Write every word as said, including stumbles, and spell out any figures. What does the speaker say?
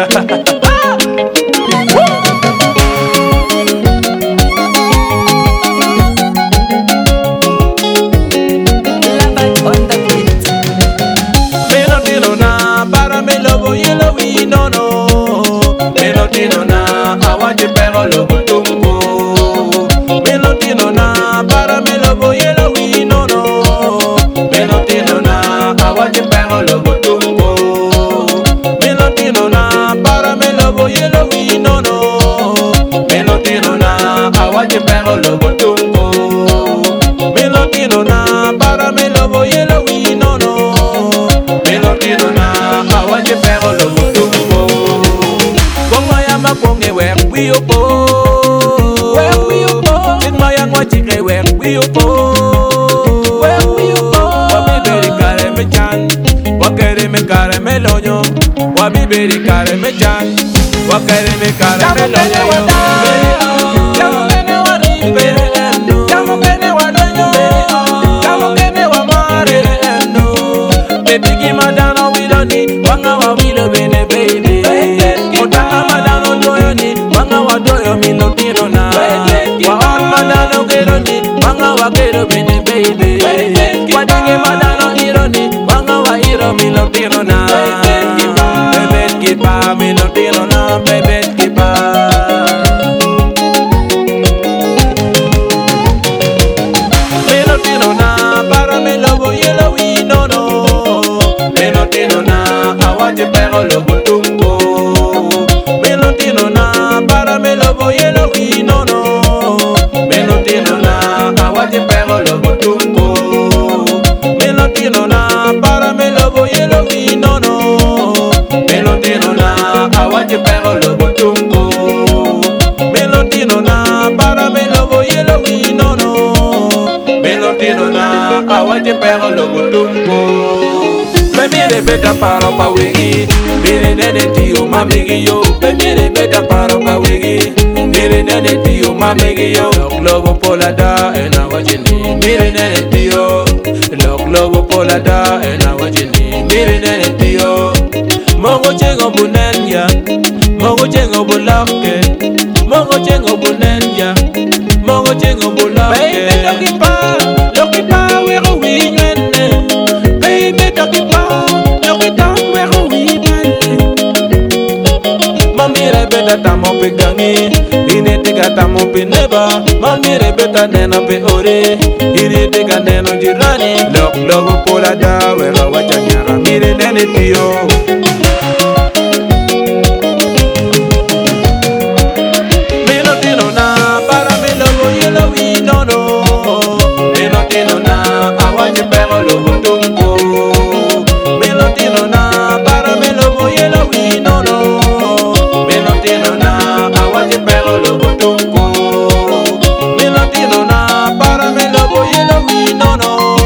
No, no, melody no na, I want you pero lo butumbo. Melody no na, para me lo voy a oír, no, no. Melody no na, I want you pero lo butumbo. Melody no na, para me lo voy a oír, no, no. Melody no na, I want you pero lo butumbo. Melody no na, para me lo voy a oír, no, no. Melody no na, I want you pero lo butumbo. Ponge where we opo, where we opo. In my young watching where we opo, where we opo. Wabi beri kare me chan, wakere me kare me loño. Wabi beri kare me chan, wakere me kare me loño. Jamo kene wari, beri endo. Jamo kene wadoño, beri o. Jamo kene wamare, beri endo. Baby give my down on we don't need, wanga wa we love bene baby. Otanga madano doyoni, wanga wa doyo mi no tino na. Wa on madano geroni, wanga wa gero bene baby. Wadenge madano ironi, wanga wa iro mi no tino na. Baby kipa mi no tino na, baby kipa. Mi no tino na, para me lo voy a oír, no no. Mi no tino na, awaje pero lo butumbo. Melody no na, para me lo voy a oír, no no. Melody no na, awaje pero lo butumbo. Melody no na, para me lo voy a oír, no no. Melody no na, awaje pero lo butumbo. Melody no na, para me lo voy a oír, no no. Melody no na, awaje pero lo butumbo. Mire beta paro pa wigi, mire nene tio mamigi yo. Mire beta paro pa wigi, mire nene tio mamigi yo. Lo globo polada ena wajini, mire nene tio. Lo globo polada ena wajini, mire nene tio. Mogo chengo bunenya, mogo chengo bulake, mogo chengo bunenya, mogo chengo bulake. Baby loki pa, loki pa wero winyene. Baby loki pa. Mamire beta tamo pe gangi, ine tega tamo pe neba. Mamire beta nena pe ore, ine tega neno jirani. Lok logo pola da, wera wacha nyara mire nene tio. Melody no na, para me lo voy a oír, no no. Melody no na, awaje pero lo butumbo. Melody no na, para me lo voy a oír, no no. Melody no na, awaje pero lo butumbo. Melody no na, para me lo voy a oír, no no.